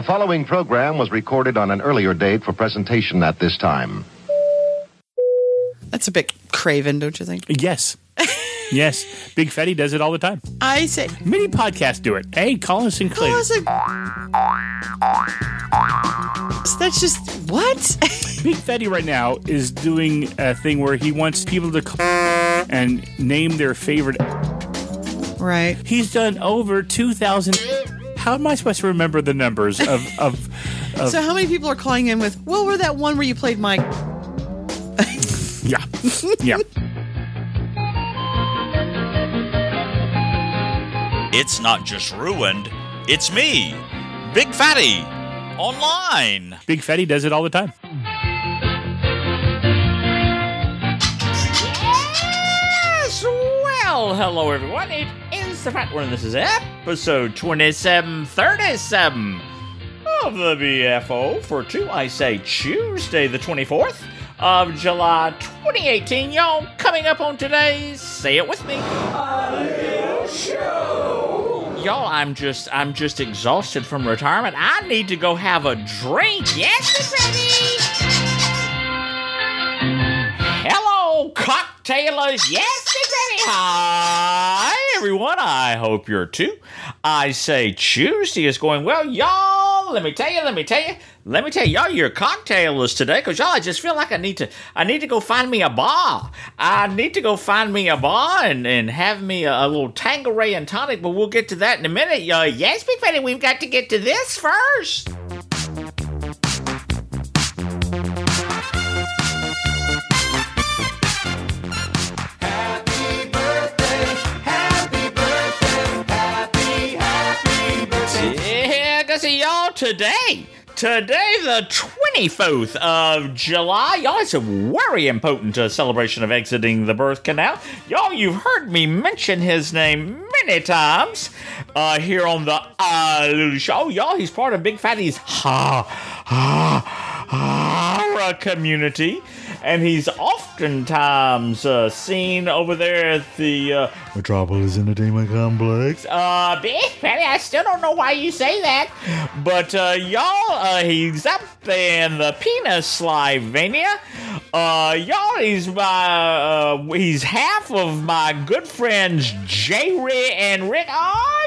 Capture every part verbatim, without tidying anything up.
The following program was recorded on an earlier date for presentation at this time. That's a bit craven, don't you think? Yes. Yes. Big Fetty does it all the time. I say. Many podcasts do it. Hey, call us and Call Clay. us a... That's just... What? Big Fetty right now is doing a thing where he wants people to call and name their favorite. Right. He's done over two thousand. How am I supposed to remember the numbers of... of, of So how many people are calling in with, well, we're that one where you played Mike? Yeah. Yeah. It's not just ruined, it's me, Big Fatty, online. Big Fetty does it all the time. Yes! Well, hello everyone. It is the Fat One, and this is episode twenty-seven thirty-seven of the B F O for two, I say Tuesday the twenty-fourth of July twenty eighteen. Y'all, coming up on today's Say It With Me. A little show. Y'all, I'm just, I'm just exhausted from retirement. I need to go have a drink. Yes, Miss Ready? Hello, cocktailers. Yes, Miss Ready. Hi, everyone. I hope you're too. I say Tuesday is going well. Y'all, let me tell you, let me tell you. Let me tell y'all, you're cocktailers today, because y'all, I just feel like I need to, I need to go find me a bar. I need to go find me a bar and, and have me a, a little Tanqueray and tonic, but we'll get to that in a minute. Uh, yes, Big Fatty, we've got to get to this first. Happy birthday, happy birthday, happy, happy birthday. Yeah, I see y'all today. Today, the twenty-fourth of July, y'all, it's a very important uh, celebration of exiting the birth canal. Y'all, you've heard me mention his name many times uh, here on the uh, Little Show. Y'all, he's part of Big Fatty's ha, ha, ha community, and he's oftentimes uh, seen over there at the uh, Metropolis Entertainment Complex. Uh, Big Fatty, I still don't know why you say that, but uh, y'all, uh, he's up there in the penis Slovenia. Uh, y'all, he's my, uh, he's half of my good friends Jerry and Rick. Oh,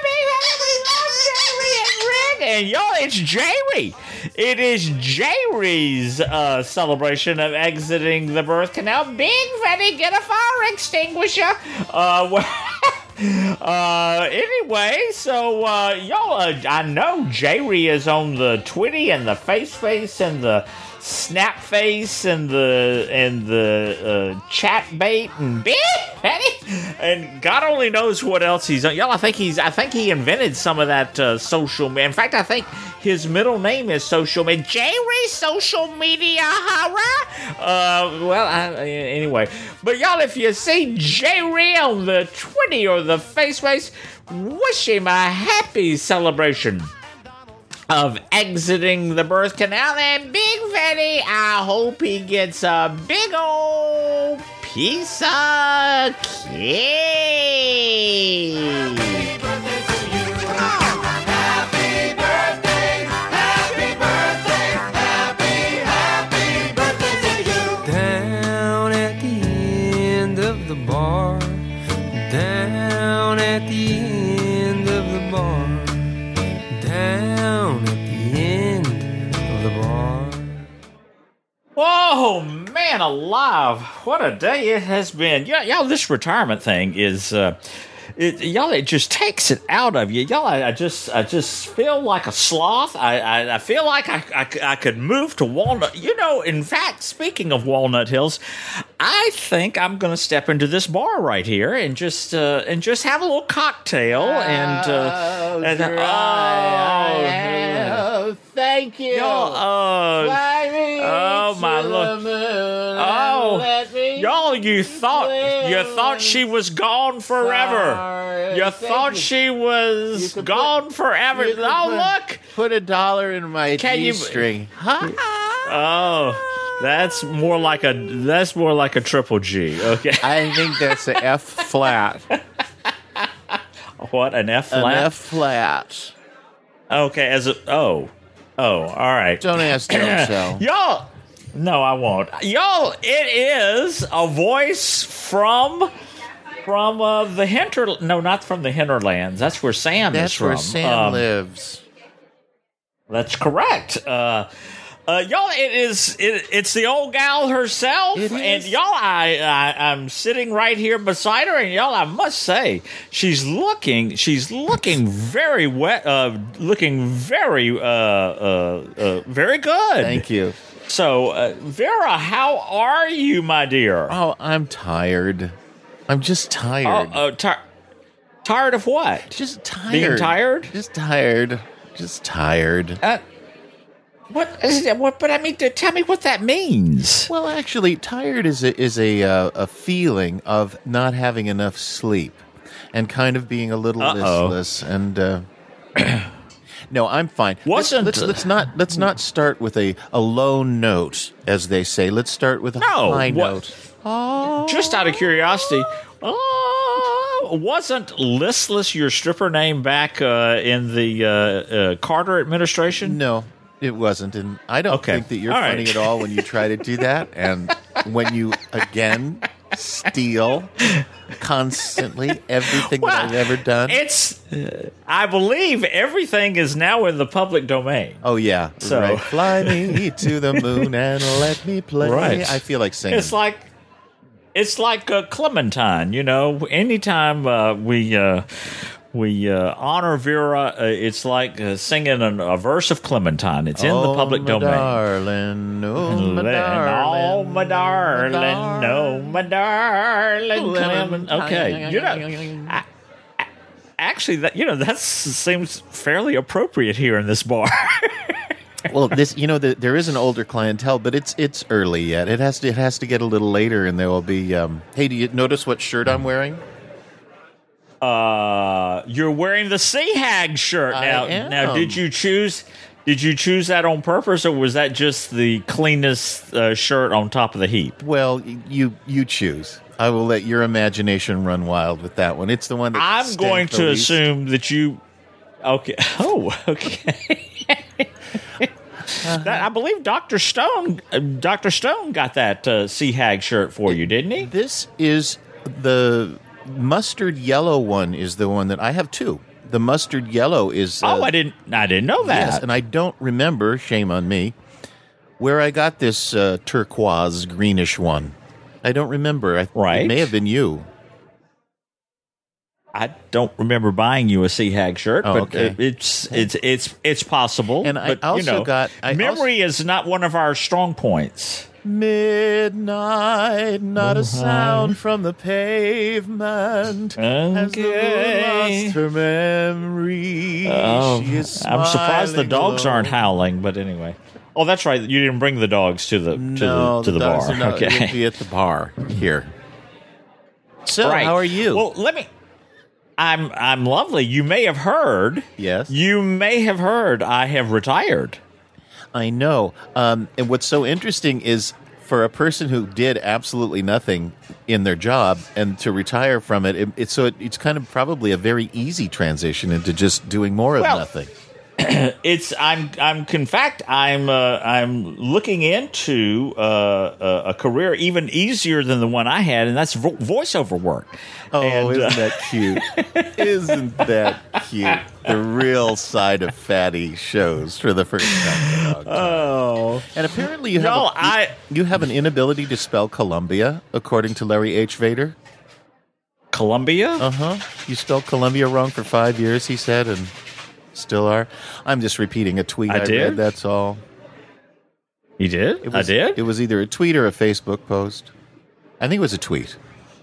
Big Fatty, we love Jerry and Rick, and y'all, it's Jerry. It is Jerry's uh, celebration of exiting the birth canal. Big Fatty, get a fire extinguisher. Uh, well, uh, anyway, so, uh, y'all, uh, I know Jerry is on the Twitty and the Face Face and the Snap Face and the, and the, uh, Chat Bait and Big Fatty, and God only knows what else he's on. Y'all, I think he's, I think he invented some of that, uh, social media. In fact, I think his middle name is social media. Jerry Social Media Horror? Uh, well, I, anyway. But y'all, if you see Jerry on the Twitty or the Face Face, wish him a happy celebration of exiting the birth canal. And Big Fatty, I hope he gets a big old piece of cake. Bar, down at the end of the bar, down at the end of the bar. Whoa, man alive. What a day it has been. Yeah, y'all, this retirement thing is, uh, it, y'all, it just takes it out of you. Y'all, I, I just I just feel like a sloth. I, I, I feel like I, I, I could move to Walnut. You know, in fact, speaking of Walnut Hills, I think I'm going to step into this bar right here and just uh, and just have a little cocktail and uh, oh, and oh, oh, thank you. Y'all, uh, Fly me oh my to Lord. the moon Oh, and let me y'all, you thought you thought she was gone forever. Sorry. You Thank thought you. she You was could gone put- forever. you could Oh, put- look. Put a dollar in my Can you- G-string. Oh, that's more like a that's more like a triple G. Okay. I think that's an F flat. What, an F An flat? F flat. Okay, as a oh. Oh, all right. Don't ask, don't tell. Y'all, no, I won't. Y'all, it is a voice from from uh, the Hinter. No, not from the Hinterlands. That's where Sam That's is from. where Sam Um, lives. That's correct. Uh, uh, y'all, it is. It, it's the old gal herself, It and is. y'all, I, I, I'm sitting right here beside her, and y'all, I must say, she's looking, she's looking very wet, uh, looking very, uh, uh, uh, very good. Thank you. So, uh, Vera, how are you, my dear? Oh, I'm tired. I'm just Oh, tired. uh, ti- tired of what? just tired. Being tired? Just tired. Just tired. Uh, what is it? What? But I mean, to tell me what that means. Well, actually, tired is a, is a uh, a feeling of not having enough sleep and kind of being a little Uh-oh. listless. And uh, no, I'm fine. Wasn't- let's, let's let's not let's not start with a, a low note, as they say. Let's start with a No, high what- note. Oh, Just out of curiosity, uh, wasn't Listless your stripper name back uh, in the uh, uh, Carter administration? no, it wasn't, and I don't Okay. think that you're All funny right. at all when you try to do that, and when you again steal constantly everything Well, that I've ever done. It's, uh, I believe everything is now in the public domain. Oh yeah, So- right. Fly me to the moon and let me play. Right. I feel like singing. It's like it's like uh, Clementine, you know. Anytime uh, we uh, we uh, honor Vera, uh, it's like uh, singing an, a verse of Clementine. It's in oh, the public my domain. darling, oh my And oh, darling, my darling, oh, my darling, Clement. Okay, you know, I, I, actually, that you know that seems fairly appropriate here in this bar. Well, this you know the, there is an older clientele, but it's it's early yet. It has to it has to get a little later, and there will be. Um, hey, do you notice what shirt I'm wearing? Uh, you're wearing the Sea Hag shirt I now. am. Now, did you choose? Did you choose that on purpose, or was that just the cleanest uh, shirt on top of the heap? Well, y- you you choose. I will let your imagination run wild with that one. It's the one that I'm stank going the to least. assume that you. Okay. Oh, okay. That, I believe Doctor Stone, uh, Doctor Stone got that uh, Sea Hag shirt for you, didn't he? This is the mustard yellow one. Is the one that I have two. The mustard yellow is. Uh, Oh, I didn't. I didn't know that. Yes, and I don't remember. Shame on me. Where I got this uh, turquoise greenish one. I don't remember. I, Right. It may have been you. I don't remember buying you a Sea Hag shirt, Oh, but okay. it, it's it's it's it's possible. And I but, also you know, got- I memory is not one of our strong points. Midnight, not a sound from the pavement. Has the moon Okay. lost her memory? Oh, She is I'm surprised the smiling dogs aren't alone. howling. But anyway, oh, that's right. You didn't bring the dogs to the to No, the to the, dogs bar. are not- It would Okay, be at the bar here. So, right. how are you? Well, let me. I'm I'm lovely. You may have heard. Yes. You may have heard. I have retired. I know. Um, and what's so interesting is for a person who did absolutely nothing in their job and to retire from it, it it's so it, it's kind of probably a very easy transition into just doing more of Well, nothing. It's I'm I'm in fact I'm uh, I'm looking into uh, a, a career even easier than the one I had, and that's vo- voiceover work. Oh, and, isn't uh, that cute? Isn't that cute? The real side of fatty shows for the first time. in a long time. Oh, And apparently you have No, a, I- you have an inability to spell Columbia, according to Larry H. Vader. Columbia. Uh huh. You spelled Columbia wrong for five years, he said, and still are. I'm just repeating a tweet I I, did? read. That's all. You did? It was, I did. It was either a tweet or a Facebook post. I think it was a tweet.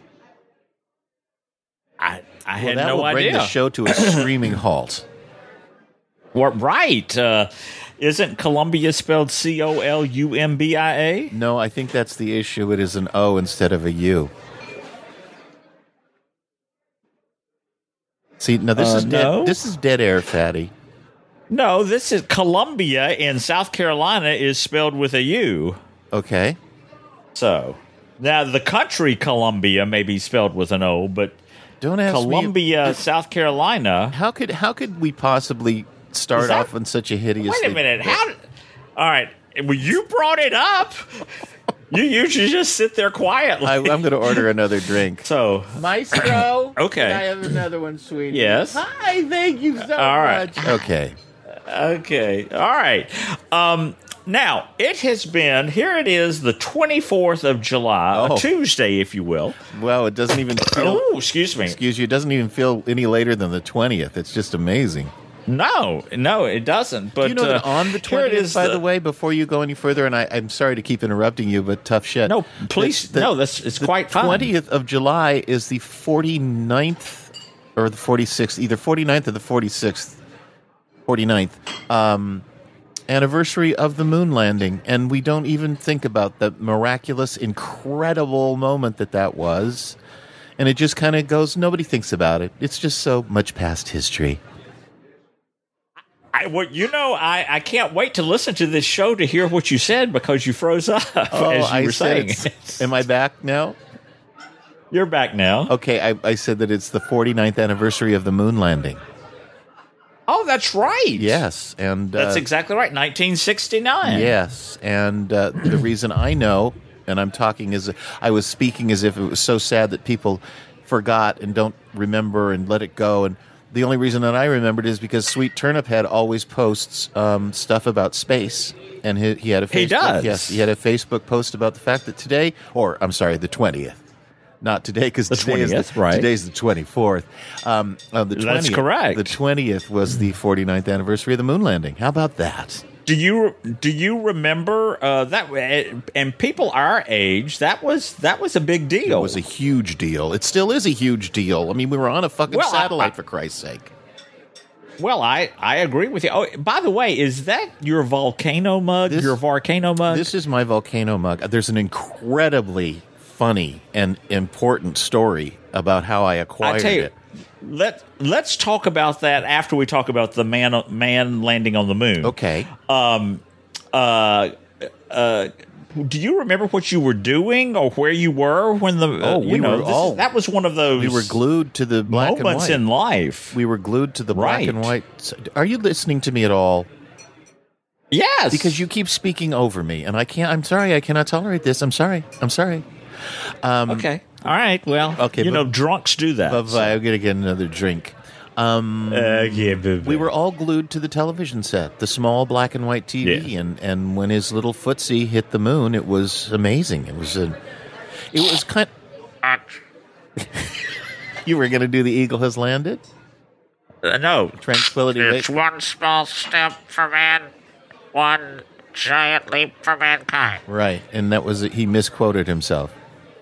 I I Well, had that no will bring idea. the show to a screaming halt. What, right? Uh, isn't Columbia spelled C O L U M B I A? No, I think that's the issue. It is an O instead of a U. See, now this Uh, is dead, no? this is dead air, fatty. No, this is Columbia in South Carolina is spelled with a U. Okay. So now the country Columbia may be spelled with an O, but Don't ask me. Columbia, South Carolina. How could how could we possibly start that- off on such a hideous. Wait a minute. How? Did, all right. Well, you brought it up. You usually just sit there quietly. I, I'm going to order another drink. So, Maestro. Okay. Can I have another one, sweetie? Yes. Hi. Thank you so All right. much. Okay. okay. All right. Um, now, it has been, here it is, the twenty-fourth of July, Oh. a Tuesday, if you will. Well, it doesn't even feel. Oh, excuse me. Excuse you. It doesn't even feel any later than the twentieth. It's just amazing. No, no, it doesn't. But Do you know that uh, on the here it twentieth, is, by the, way, before you go any further, and I, I'm sorry to keep interrupting you, but tough shit. No, please, The- the- no, that's it's the quite fine. twentieth of July is the forty-ninth or the forty-sixth, either forty-ninth or the forty-sixth, forty-ninth um, anniversary of the moon landing. And we don't even think about the miraculous, incredible moment that that was. And it just kind of goes, nobody thinks about it. It's just so much past history. I, well, you know, I, I can't wait to listen to this show to hear what you said because you froze up Oh, as you I were said saying. it's- Am I back now? You're back now. Okay, I, I said that it's the forty-ninth anniversary of the moon landing. Oh, that's right. Yes, and That's uh, exactly right. nineteen sixty-nine. yes, and uh, the reason I know, and I'm talking as I was speaking as if it was so sad that people forgot and don't remember and let it go, and the only reason that I remembered is because Sweet Turnip Head always posts um, stuff about space, and he, he had a Facebook, He does. yes, he had a Facebook post about the fact that today, or I'm sorry, the twentieth. Not today, because The today is the, twentieth, right. today's the twenty-fourth. Um, uh, the That's twentieth, correct. The twentieth was the forty-ninth anniversary of the moon landing. How about that? Do you do you remember uh, that? And people our age, that was that was a big deal. It was a huge deal. It still is a huge deal. I mean, we were on a fucking Well, I- satellite, I- for Christ's sake. Well, I, I agree with you. Oh, by the way, is that your volcano mug? This- your volcano mug? This is my volcano mug. There's an incredibly funny and important story about how I I acquired tell you, it. let let's talk about that after we talk about the man man landing on the moon. Okay. Um. Uh. Uh. Do you remember what you were doing or where you were when the? Uh, Oh, you we know, were this is- all- that was one of those. We were glued to the black and moments white. in life. we were glued to the black Right. and white. Are you listening to me at all? Yes, Because you keep speaking over me, and I can't. I'm sorry. I cannot tolerate this. I'm sorry. I'm sorry. Okay. All right. Well. Okay, You but- know, drunks do that. But so. I'm gonna get another drink. Um, Uh, yeah, but- we were all glued to the television set, the small black and white T V, Yeah. and, and when his little footsie hit the moon, it was amazing. It was a, it was kind. You were going to do the Eagle Has Landed, Uh, no. Tranquility. It's Base. one small step for man, one giant leap for mankind. Right, and that was he misquoted himself.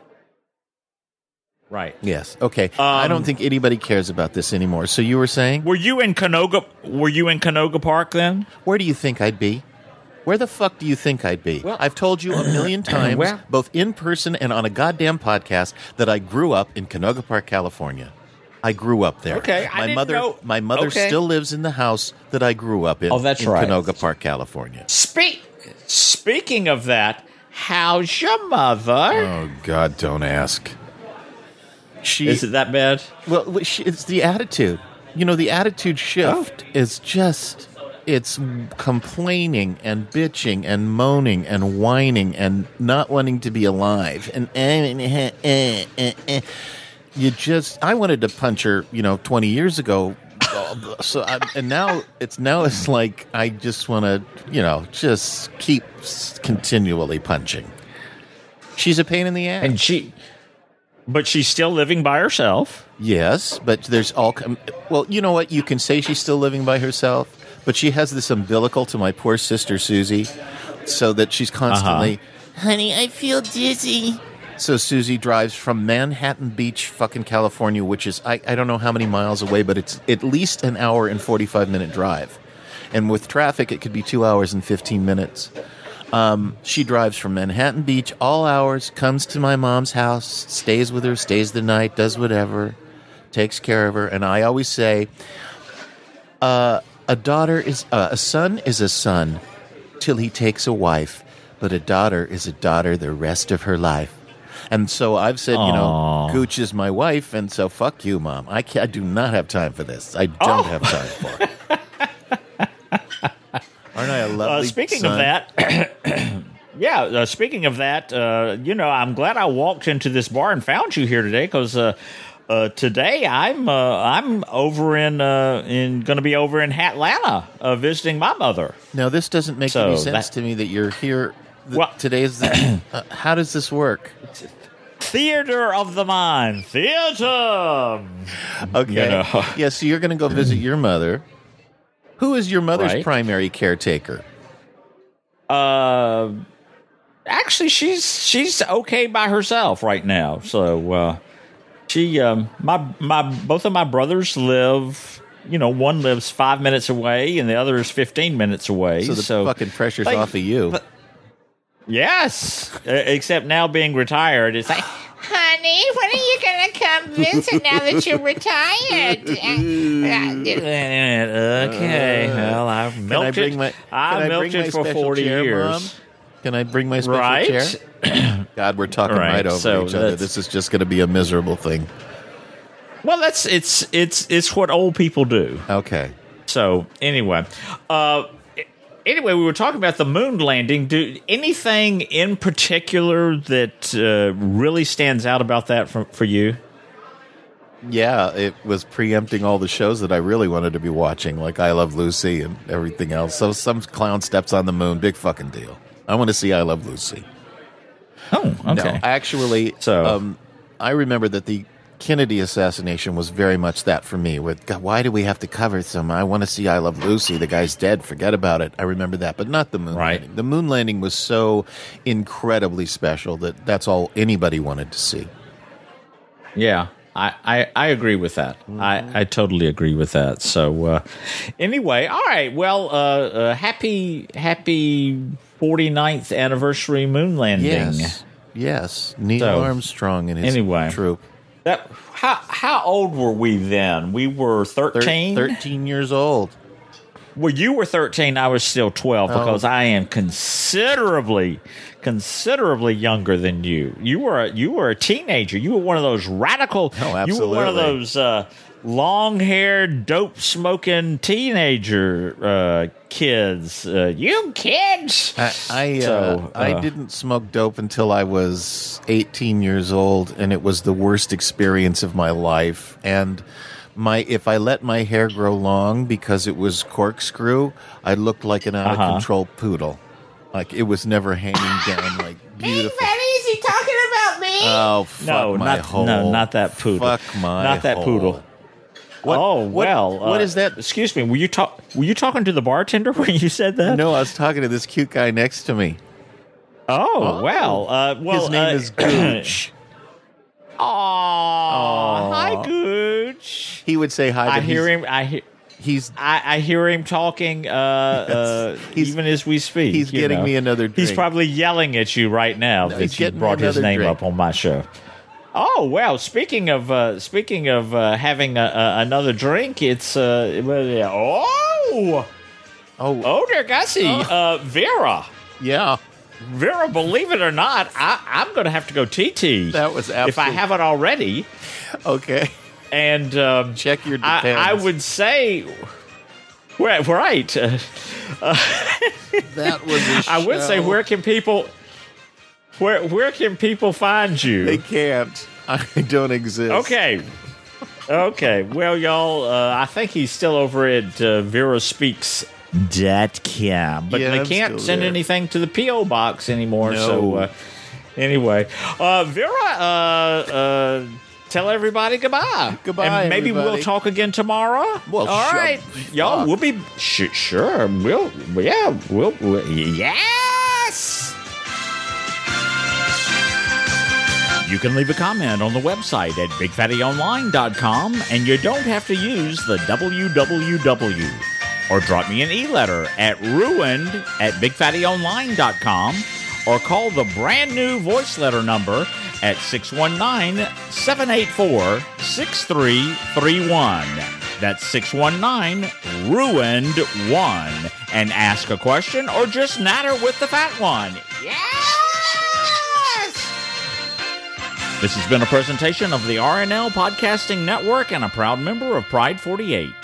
Right. Yes. Okay. I don't think anybody cares about this anymore. So you were saying, Were you in Canoga? Were you in Canoga Park then? where do you think I'd be? Where the fuck do you think I'd be? Well- I've told you a million times, Well- both in person and on a goddamn podcast, that I grew up in Canoga Park, California. I grew up there. Okay, I my didn't mother, know- my mother okay. still lives in the house that I grew up in. Oh, that's in right. Canoga Park, California. Speak. Speaking of that, how's your mother? Oh God, don't ask. She Is it that bad? Well, she- it's the attitude. You know, the attitude shift is just, it's complaining and bitching and moaning and whining and not wanting to be alive. And eh, eh, eh, eh. you just, I wanted to punch her, you know, twenty years ago. So, I, and now it's, now it's like, I just want to, you know, just keep continually punching. She's a pain in the ass. And she, but she's still living by herself. Yes, but there's all. com- Well, you know what? You can say she's still living by herself, but she has this umbilical to my poor sister Susie, so that she's constantly, honey, I feel dizzy. So Susie drives from Manhattan Beach, fucking California, which is I, I don't know how many miles away, but it's at least an hour and forty-five minute drive, and with traffic, it could be two hours and fifteen minutes. Um, she drives from Manhattan Beach all hours, comes to my mom's house, stays with her, stays the night, does whatever, takes care of her. And I always say, uh, a daughter is, uh, a son is a son till he takes a wife, but a daughter is a daughter the rest of her life. And so I've said, you know, Gooch is my wife, and so fuck you, Mom. I, can't, I do not have time for this. I don't Oh. have time for it. lovely Uh, speaking son. of that, yeah. Uh, speaking of that, uh, you know, I'm glad I walked into this bar and found you here today because uh, uh, today I'm uh, I'm over in uh, in going to be over in Atlanta uh, visiting my mother. Now, this doesn't make So any sense that- to me that you're here. Th- Well- today's the, uh, how does this work? Theater of the mind, theater. Okay. You know. Yeah, so you're going to go visit your mother. Who is your mother's Right. primary caretaker? Uh, actually, she's she's okay by herself right now. So uh, she, um, my my both of my brothers live. You know, one lives five minutes away, and the other is fifteen minutes away. So the so fucking pressure's like, off of you. yes, uh, except now being retired, it's like. Honey, when are you going to come visit now that you're retired? Okay, well, I've Can milked I bring it. my? I Can I milked bring my it for special forty chair, years. Mom? Can I bring my special Right? chair? God, we're talking Right, right, over so each other. that's- This is just going to be a miserable thing. Well, that's it's it's it's what old people do. Okay. So anyway, uh, anyway, we were talking about the moon landing. Do anything in particular that uh, really stands out about that for, for you? Yeah, it was preempting all the shows that I really wanted to be watching, like I Love Lucy and everything else. So some clown steps on the moon, big fucking deal. I want to see I Love Lucy. Oh, okay. No, actually, So- um, I remember that the Kennedy assassination was very much that for me. With God, why do we have to cover some? I want to see I Love Lucy. The guy's dead. Forget about it. I remember that, but not the moon Right. landing. The moon landing was so incredibly special that that's all anybody wanted to see. Yeah, I, I, I agree with that. I, I totally agree with that. So uh, anyway, all right. Well, uh, uh, happy happy forty-ninth anniversary moon landing. Yes, yes. Neil So, Armstrong and his anyway. troop. That how how old were we then? We were Thir- thirteen. thirteen years old. Well, you were thirteen. I was still twelve Oh. because I am considerably, considerably younger than you. You were a, you were a teenager. You were one of those radical. Oh, You were one of absolutely. those uh, long-haired, dope-smoking teenager uh, kids. Uh, you kids. I I, uh, So, I uh, didn't smoke dope until I was eighteen years old, and it was the worst experience of my life. And my if I let my hair grow long because it was corkscrew, I looked like an out of Uh-huh. control poodle. Like it was never hanging down like beautiful. Is he talking about me? Oh fuck No, my not hole. no, not that poodle. Fuck my not that hole. poodle. What- oh what- well. what uh, is that? Excuse me. Were you talk? Were you talking to the bartender when you said that? No, I was talking to this cute guy next to me. Oh, well. Uh, well, His name uh, is Gooch. Aw, hi, Gooch. He would say hi. I but hear he's- him. I hear. He's I, I hear him talking uh, uh, He's- even as we speak. he's you getting know. me another He's drink. probably yelling at you right now he's that you getting me brought his another name drink. up on my show. Oh well, speaking of uh, speaking of uh, having a, a, another drink, it's uh, oh oh oh dear Gussie, uh, Vera. yeah. Vera, believe it or not, I, I'm going to have to go T T. That was if I absolute- haven't already. Okay. And um, Check your I, depends. I would say, right. right uh, That was a I would say, show. where can people, where where can people find you? They can't. I don't exist. Okay. Okay. Well, y'all, uh, I think he's still over at uh, vera speaks dot com. But Yeah, they I'm can't still send there. anything to the P O box anymore. No. So, uh, anyway, uh, Vera, uh, uh, tell everybody goodbye. Goodbye, And maybe everybody. we'll talk again tomorrow. Well, all sure. right. Y'all, Fuck. we'll be sh- sure. We'll, yeah, we'll, we'll, yes. You can leave a comment on the website at big fatty online dot com, and you don't have to use the W W W. Or drop me an e-letter at ruined at big fatty online dot com, or call the brand new voice letter number at six one nine, seven eight four, six three three one. That's six one nine, ruined one. And ask a question or just natter with the fat one. Yes! This has been a presentation of the R N L Podcasting Network and a proud member of Pride forty-eight.